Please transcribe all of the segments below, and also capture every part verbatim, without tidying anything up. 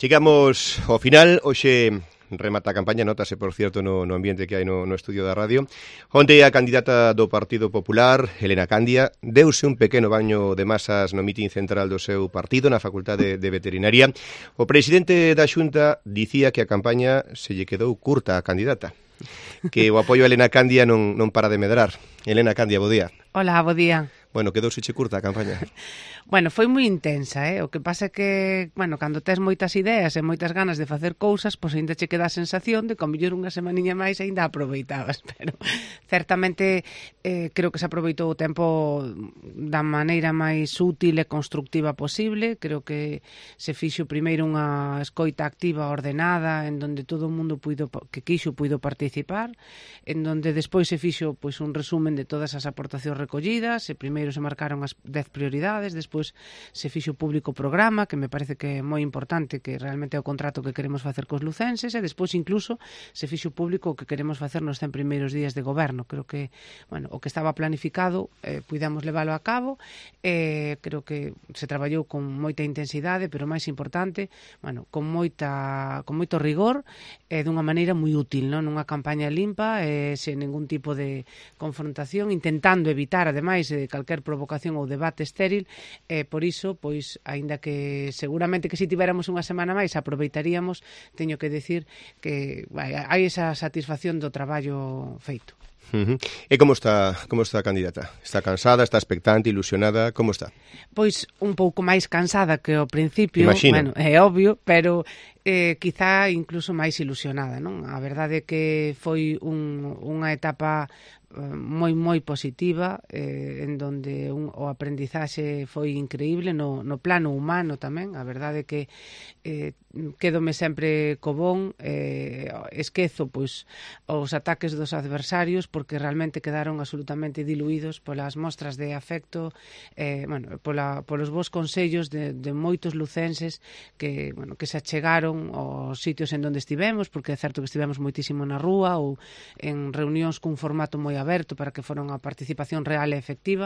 Chegamos ao final, hoxe remata a campaña, notase, por cierto, no, no ambiente que hai no, no estudio da radio. Onte a candidata do Partido Popular, Elena Candia, deuse un pequeno baño de masas no mitin central do seu partido, na Facultade de Veterinaria. O presidente da Xunta dicía que a campaña se lle quedou curta a candidata, que o apoio a Elena Candia non, non para de medrar. Elena Candia, bo día. Hola, bo día. Bueno, quedou seche curta a campaña. Bueno, foi moi intensa, eh? O que pasa é que, bueno, cando tes moitas ideas e moitas ganas de facer cousas, pois ainda che queda a sensación de que, ao mellor, unha semaniña máis ainda aproveitabas, pero certamente eh, creo que se aproveitou o tempo da maneira máis útil e constructiva posible. Creo que se fixo primeiro unha escoita activa ordenada, en donde todo o mundo puido, que quixo puido participar, en donde despois se fixo pois un resumen de todas as aportacións recollidas, e primeiro se marcaron as dez prioridades, despois se fixo público o programa, que me parece que é moi importante, que realmente é o contrato que queremos facer cos lucenses, e despois incluso se fixo público o que queremos facer nos cen primeiros días de goberno. Creo que, bueno, o que estaba planificado eh, puidamos leválo a cabo, eh, creo que se traballou con moita intensidade, pero máis importante, bueno, con moita con moito rigor e eh, dunha maneira moi útil, non? Nunha campaña limpa, eh, sen ningún tipo de confrontación, intentando evitar, ademais, de calquer provocación ou debate estéril. E por iso, pois, aínda que seguramente que se tivéramos unha semana máis aproveitaríamos, teño que decir que vai, hai esa satisfacción do traballo feito. Uh-huh. E como está como está a candidata? Está cansada, está expectante, ilusionada? Como está? Pois un pouco máis cansada que ao principio, Imagino. Bueno, é obvio, pero eh, quizá incluso máis ilusionada, non? A verdade é que foi un, unha etapa moi moi positiva, eh, en donde un, o aprendizaxe foi increíble no, no plano humano tamén. A verdade é que eh, quedome sempre co bon, eh, esquezo pois os ataques dos adversarios, porque realmente quedaron absolutamente diluídos polas mostras de afecto, eh, bueno, pola, polos bons consellos de, de moitos lucenses que, bueno, que se achegaron aos sitios en donde estivemos, porque é certo que estivemos moitísimo na rúa ou en reunións cun formato moi aberto para que fora unha participación real e efectiva,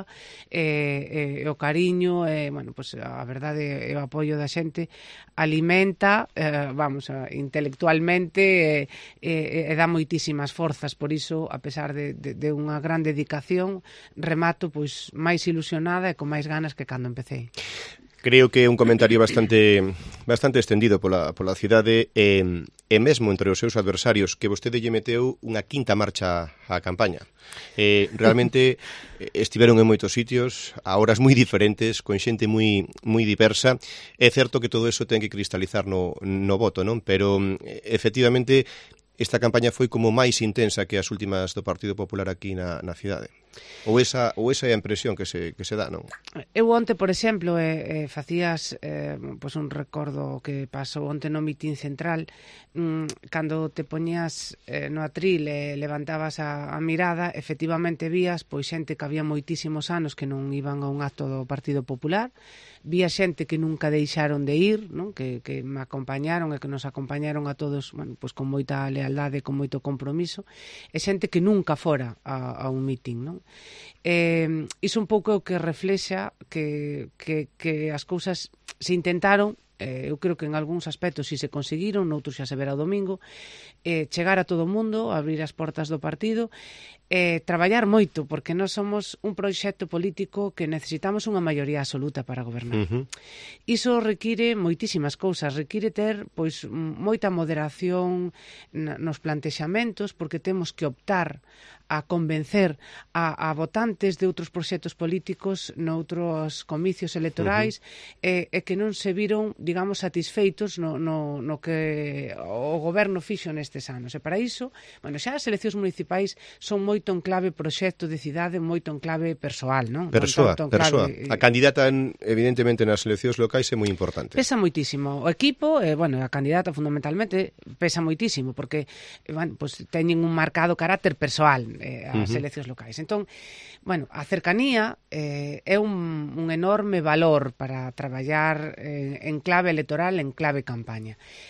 e, e o cariño e, bueno, pues, a verdade e o apoio da xente alimenta, eh, vamos, intelectualmente e, e, e dá moitísimas forzas. Por iso, a pesar de, de, de unha gran dedicación, remato pois máis ilusionada e con máis ganas que cando empecé. Creo que é un comentario bastante bastante extendido pola, pola cidade e, e mesmo entre os seus adversarios, que vostede lle meteu unha quinta marcha á campaña. Eh, realmente estiveron en moitos sitios, a horas moi diferentes, con xente moi moi diversa. É certo que todo eso ten que cristalizar no, no voto, non? Pero efectivamente esta campaña foi como máis intensa que as últimas do Partido Popular aquí na, na cidade. Ou esa, ou esa é a impresión que se, que se dá, non? Eu onte, por exemplo, eh, eh, facías eh, pois un recordo que pasou onte no mitin central, mm, cando te poñías eh, no atril e eh, levantabas a, a mirada, efectivamente vías pois xente que había moitísimos anos que non iban a un acto do Partido Popular, vía xente que nunca deixaron de ir, non? Que, que me acompañaron e que nos acompañaron a todos, bueno, pois con moita lealdade, con moito compromiso, e xente que nunca fora a, a un mitin, non? Eh, iso un pouco o que reflexa que, que, que as cousas se intentaron, eh, eu creo que en algúns aspectos si se conseguiron, noutros xa se verá o domingo, eh, chegar a todo o mundo, abrir as portas do partido, eh, traballar moito, porque nós somos un proxecto político que necesitamos unha maioría absoluta para gobernar. Uh-huh. Iso require moitísimas cousas, require ter pois moita moderación nos plantexamentos, porque temos que optar a convencer a, a votantes de outros proxectos políticos noutros comicios electorais, uh-huh. e, e que non se viron, digamos, satisfeitos no, no, no que o goberno fixo nestes anos. E para iso, bueno, xa as eleccións municipais son moito en clave proxecto de cidade, moito en clave persoal, non? Persoa, non persoa. Clave... A candidata, evidentemente, nas eleccións locais é moi importante. Pesa moitísimo. O equipo, eh, bueno, a candidata fundamentalmente pesa moitísimo, porque, bueno, pues, teñen un marcado carácter persoal eh, as uh-huh. eleccións locais. Entón, bueno, a cercanía eh, é un, un enorme valor para traballar eh, en clave electoral, en clave campaña.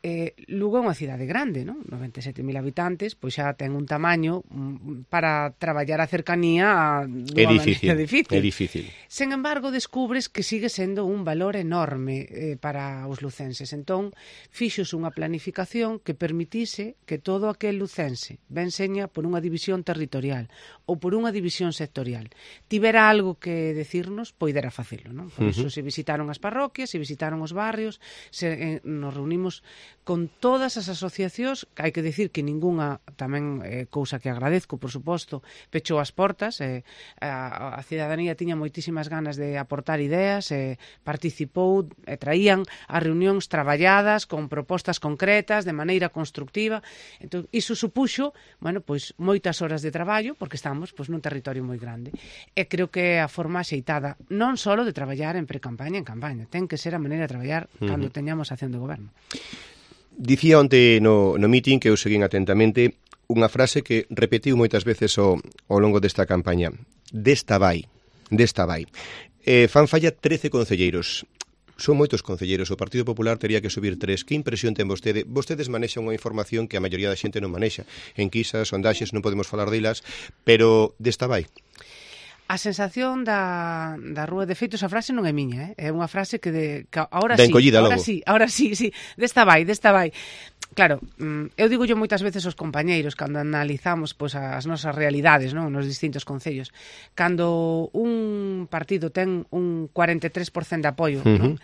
Eh, Lugo é unha cidade grande, non? noventa e sete mil habitantes, pois xa ten un tamaño para traballar a cercanía dunha maneira difícil. É difícil. Sen embargo, descubres que sigue sendo un valor enorme eh, para os lucenses. Entón, fixos unha planificación que permitise que todo aquel lucense ben seña por unha división territorial ou por unha división sectorial tivera algo que decirnos, poidera facelo, non? Por iso uh -huh. se visitaron as parroquias, se visitaron os barrios, se, eh, nos reunimos con todas as asociacións, hai que decir que ningunha, tamén eh, cousa que agradezco, por suposto, pechou as portas, eh, a, a cidadanía tiña moitísimas ganas de aportar ideas, eh, participou, e eh, traían as reunións traballadas, con propostas concretas, de maneira constructiva. Entón, iso supuxo, bueno, pois, moitas horas de traballo, porque estamos pois, nun territorio moi grande. E creo que é a forma axeitada, non só de traballar en pre-campaña, en campaña, ten que ser a maneira de traballar uh -huh. cando teñamos acción de goberno. Dicía onte no, no meeting que eu seguín atentamente unha frase que repetiu moitas veces ao, ao longo desta campaña. Desta vai, desta vai. Eh, fan falla trece concelleiros. Son moitos concelleiros, o Partido Popular tería que subir tres. Que impresión ten vostede? Vostedes manexan unha información que a maioría da xente non manexa. Enquisas, sondaxes, non podemos falar delas, pero desta vai. A sensación da, da rúa, de feito, esa frase non é miña, eh? É unha frase que, de, que ahora da sí, encollida, ahora logo. sí, ahora sí, sí, desta vai, desta vai. Claro, eu digo yo moitas veces aos compañeiros cando analizamos pois, as nosas realidades, non, nos distintos concellos, cando un partido ten un cuarenta e tres por cento de apoio, uh -huh. non?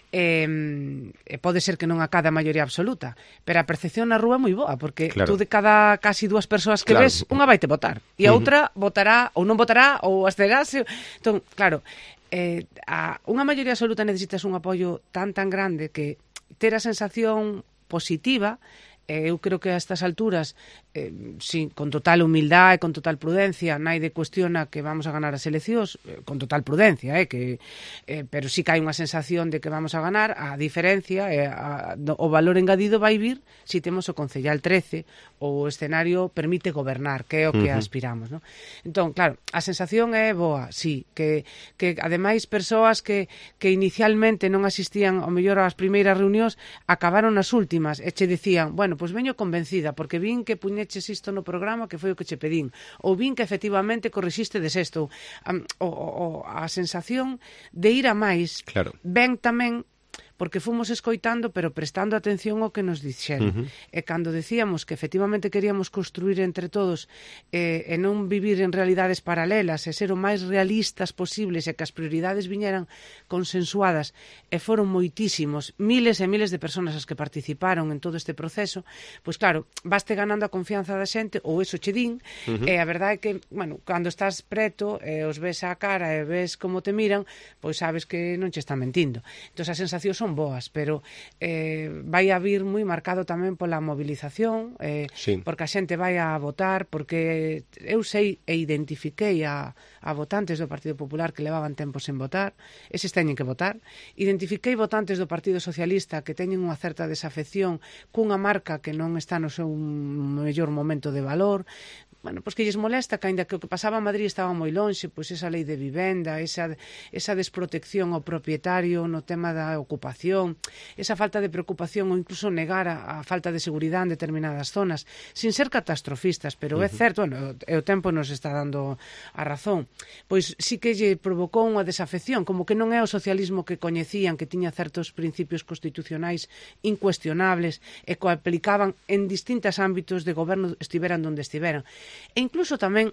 Eh, pode ser que non acade a maioría absoluta, pero a percepción na rúa é moi boa, porque claro. tú de cada casi dúas persoas que claro. ves, unha vai te votar, e a uh -huh. outra votará ou non votará ou absterase. Entón, claro, eh, a unha maioría absoluta necesitas un apoio tan tan grande que ter a sensación positiva. Eu creo que a estas alturas, eh, sí, con total humildade e con total prudencia, naide cuestiona que vamos a ganar as eleccións, eh, con total prudencia, eh, que, eh, pero sí que hai unha sensación de que vamos a ganar. A diferencia, eh, a, o valor engadido vai vir si temos o Concellal trece, ou o escenario permite gobernar, que é o que uh -huh. aspiramos, non? Entón, claro, a sensación é boa, sí, que, que ademais persoas que, que inicialmente non asistían ao mellor ás primeiras reunións, acabaron nas últimas, e che dicían, bueno, pois veño convencida, porque vin que puñeches isto no programa, que foi o que che pedín, ou vin que efectivamente corrixiste des esto. Um, o, o, a sensación de ir a máis, claro. ben tamén porque fomos escoitando, pero prestando atención ao que nos dixeron. Uh -huh. E cando decíamos que efectivamente queríamos construir entre todos eh, e non vivir en realidades paralelas e ser o máis realistas posibles e que as prioridades viñeran consensuadas, e foron moitísimos, miles e miles de personas as que participaron en todo este proceso, pois claro, vaste ganando a confianza da xente, ou eso che din, uh -huh. e a verdade é que, bueno, cando estás preto e os ves á cara e ves como te miran, pois sabes que non che están mentindo. Entón, as sensacións son boas, pero eh, vai a vir moi marcado tamén pola movilización, eh, sí. porque a xente vai a votar, porque eu sei e identifiquei a, a votantes do Partido Popular que levaban tempo sen votar, eses teñen que votar. Identifiquei votantes do Partido Socialista que teñen unha certa desafección cunha marca que non está no seu mellor momento de valor. Bueno, pois que lles molesta que, aínda que o que pasaba en Madrid estaba moi lonxe, pois esa lei de vivenda, esa, esa desprotección ao propietario no tema da ocupación, esa falta de preocupación ou incluso negar a, a falta de seguridade en determinadas zonas, sin ser catastrofistas, pero uh -huh. é certo, bueno, o tempo nos está dando a razón, pois sí que lle provocou unha desafección, como que non é o socialismo que coñecían, que tiña certos principios constitucionais incuestionables e que aplicaban en distintos ámbitos de goberno, estiveran donde estiveran. E incluso tamén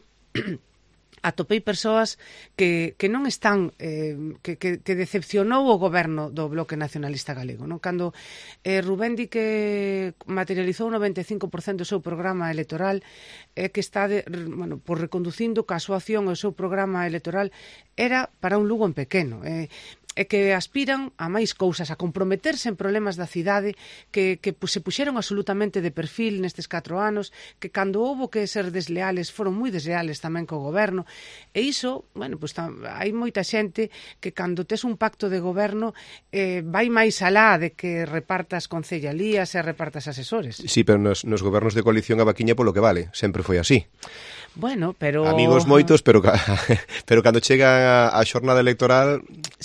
atopei persoas que, que non están eh, que, que, que decepcionou o goberno do Bloque Nacionalista Galego, non? Cando eh, Rubén di que materializou o noventa e cinco por cento do seu programa electoral, é eh, que está de, bueno, por reconducindo ca súa acción o seu programa electoral era para un Lugo en pequeno, eh, e que aspiran a máis cousas, a comprometerse en problemas da cidade que, que se puxeron absolutamente de perfil nestes catro anos, que cando houbo que ser desleales foron moi desleales tamén co goberno, e iso, bueno, pues, tam, hai moita xente que cando tes un pacto de goberno eh, vai máis alá de que repartas concellalías e repartas asesores. Sí, pero nos, nos gobernos de coalición a vaquiña polo que vale, sempre foi así. Bueno, pero... Amigos moitos, pero pero cando chega a, a xornada electoral, cada sí, un mira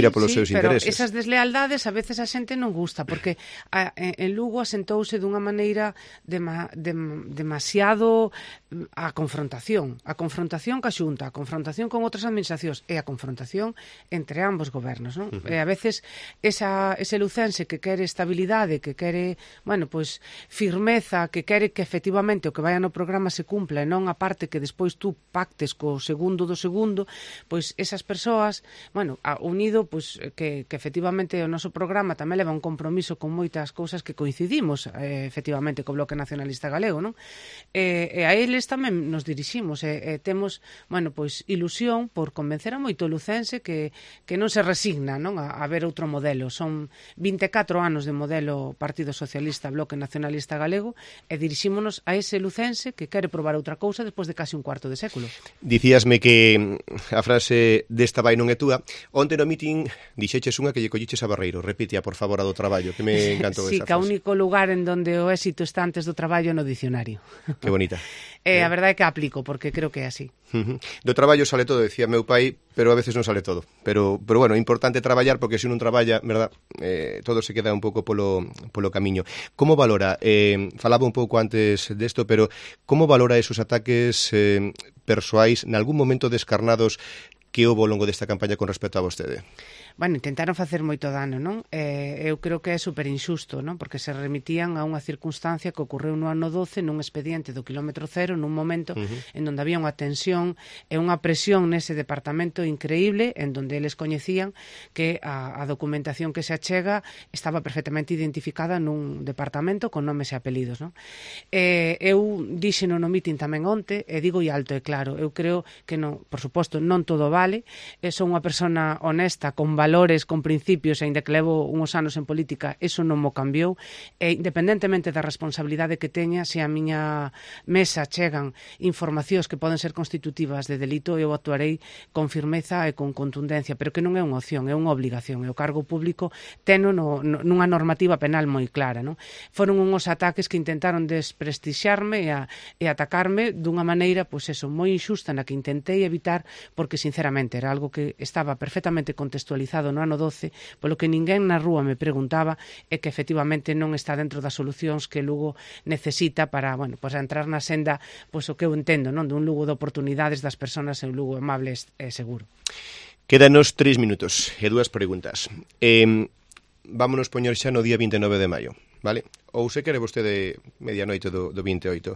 loita polos sí, seus pero intereses. Esas deslealdades a veces a xente non gusta, porque a, en Lugo asentouse dunha maneira dema, dem, demasiado a confrontación, a confrontación ca Xunta, a confrontación con outras administracións e a confrontación entre ambos gobernos, non? Uh -huh. E a veces esa, ese lucense que quere estabilidade, que quere, bueno, pois firmeza, que quere que efectivamente o que vai no programa se cumpla e non a parte que despois tú pactes co segundo do segundo, pois esas persoas, bueno, a, unido pois que, que efectivamente o noso programa tamén leva un compromiso con moitas cousas que coincidimos eh, efectivamente co Bloque Nacionalista Galego, non? E, e a eles tamén nos diriximos e, e temos, bueno, pois ilusión por convencer a moito lucense que, que non se resigna, non, a, a ver outro modelo. Son vinte e catro anos de modelo Partido Socialista Bloque Nacionalista Galego e dirixímonos a ese lucense que quere probar outra cousa despois de casi un cuarto de século. Dicíasme que a frase desta vai non é túa. Onte no mitin dixeches unha que lle colliches a Barreiro. Repítea, por favor, a do traballo, que me encantou sí, esa frase. Sí, que o único lugar en donde o éxito está antes do traballo no dicionario. Que bonita. Eh, a verdade é que aplico, porque creo que é así. Uh -huh. Do traballo sale todo, decía meu pai, pero a veces non sale todo. Pero, pero bueno, é importante traballar, porque se non traballa, verdad, eh, todo se queda un pouco polo, polo camiño. Como valora, eh, falaba un pouco antes desto, pero como valora esos ataques eh, persoais, nalgún momento descarnados que houve ao longo desta campaña con respecto a vostede? Bueno, intentaron facer moito dano, non? Eh, eu creo que é super injusto, non? Porque se remitían a unha circunstancia que ocorreu no ano doce nun expediente do kilómetro cero, nun momento uh -huh. en donde había unha tensión e unha presión nese departamento increíble, en donde eles coñecían que a, a documentación que se achega estaba perfectamente identificada nun departamento con nomes e apelidos, non? Eh, eu dixeno no mitin tamén onte, e digo e alto e claro, eu creo que, non, por suposto, non todo vale, eu son unha persona honesta, con valores, con principios, e ainda que levo uns anos en política, eso non mo cambiou, e independentemente da responsabilidade que teña, se a miña mesa chegan informacións que poden ser constitutivas de delito, eu actuarei con firmeza e con contundencia, pero que non é unha opción, é unha obligación, e o cargo público teno no, no, nunha normativa penal moi clara, non? Foron uns ataques que intentaron desprestixiarme e, a, e atacarme dunha maneira, pois eso, moi injusta, na que intentei evitar, porque sinceramente era algo que estaba perfectamente contextualizado no ano doce, polo que ninguén na rúa me preguntaba e que efectivamente non está dentro das solucións que Lugo necesita para, bueno, pues entrar na senda, pois o que eu entendo, non, dun Lugo de oportunidades das persoas e un Lugo amable e seguro. Quédanos tres minutos e dúas preguntas. Eh, vámonos poñer xa no día vinte e nove de maio, vale? Ou se quere vostede medianoite do, do vinte e oito.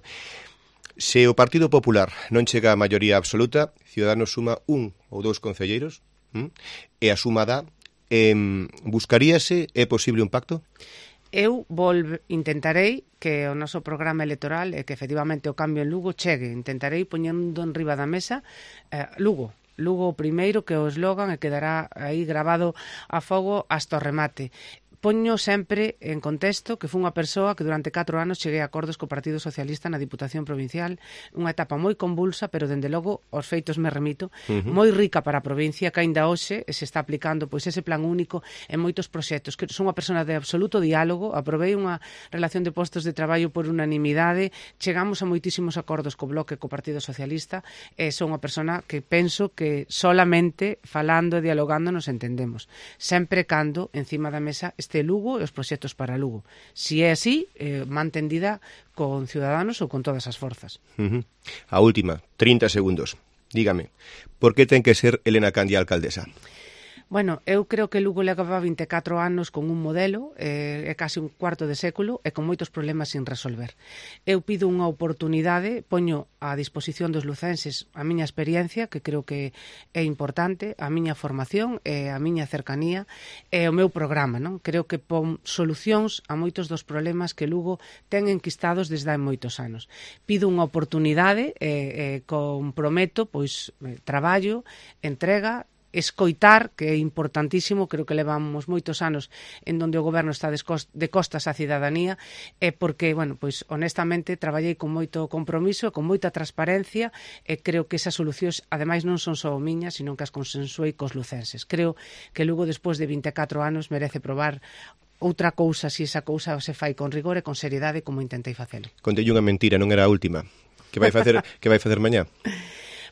Se o Partido Popular non chega a maioría absoluta, Ciudadanos suma un ou dous concelleiros, ¿Mm? e a suma da, eh, buscaríase, é posible un pacto? Eu volve, intentarei que o noso programa electoral e que efectivamente o cambio en Lugo chegue. Intentarei poñendo en riba da mesa eh, Lugo. Lugo o primeiro, que o eslogan e quedará aí grabado a fogo hasta o remate. Poño sempre en contexto que fui unha persoa que durante catro anos cheguei a acordos co Partido Socialista na Diputación Provincial, unha etapa moi convulsa, pero dende logo os feitos me remito, uh -huh. moi rica para a provincia, que aínda hoxe se está aplicando pois ese plan único en moitos proxectos. Que son unha persona de absoluto diálogo, aprobei unha relación de postos de traballo por unanimidade, chegamos a moitísimos acordos co Bloque, co Partido Socialista, e son unha persona que penso que solamente falando e dialogando nos entendemos. Sempre cando encima da mesa este Lugo e os proxectos para Lugo. Si é así, eh, mantendida con Ciudadanos ou con todas as forzas. Uh -huh. A última, trinta segundos. Dígame, por que ten que ser Elena Candia alcaldesa? Bueno, eu creo que Lugo levaba vinte e catro anos con un modelo, eh, é casi un cuarto de século, e con moitos problemas sin resolver. Eu pido unha oportunidade, poño á disposición dos lucenses a miña experiencia, que creo que é importante, a miña formación, e a miña cercanía, e o meu programa, non? Creo que pon solucións a moitos dos problemas que Lugo ten enquistados desde hai moitos anos. Pido unha oportunidade, e, e comprometo, pois, traballo, entrega, escoitar, que é importantísimo, creo que levamos moitos anos en donde o goberno está de costas á cidadanía, e porque, bueno, pois honestamente traballei con moito compromiso, con moita transparencia, e creo que esas solucións ademais non son só miñas, sino que as consensuei cos lucenses. Creo que Lugo, despois de vinte e catro anos, merece probar outra cousa, se esa cousa se fai con rigor e con seriedade como intentei facelo. Contei unha mentira, non era a última. Que vai facer, que vai facer mañá?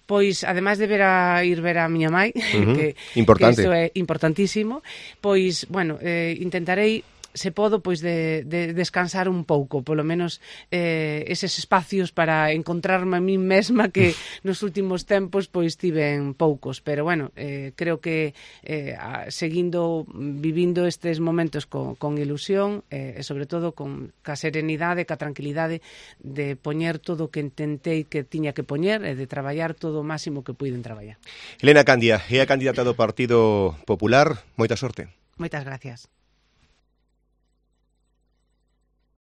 Pois, ademais de ver a, ir ver a miña mãe, uh-huh. que, Importante. que isto é importantísimo, pois, bueno, eh, intentarei se podo, pois, de, de descansar un pouco, polo menos eh, eses espacios para encontrarme a mí mesma que nos últimos tempos, pois, tiven poucos, pero, bueno, eh, creo que eh, a, seguindo, vivindo estes momentos con, con ilusión, eh, e, sobre todo, con ca serenidade, ca tranquilidade de poñer todo o que intentei que tiña que poñer e de traballar todo o máximo que puiden traballar. Elena Candia é a candidata do Partido Popular. Moita sorte. Moitas gracias.